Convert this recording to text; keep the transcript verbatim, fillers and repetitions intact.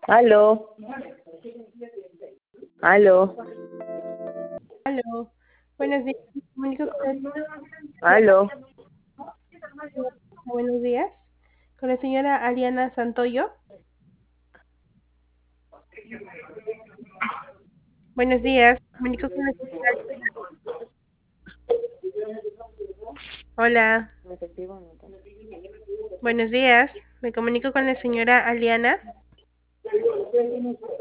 Aló, aló, Aló, buenos días. Me comunico con la señora- aló. Buenos días. Con la señora Aliana Santoyo. Buenos días. Me comunico con la señora. Hola, buenos días. Me comunico con la señora Aliana.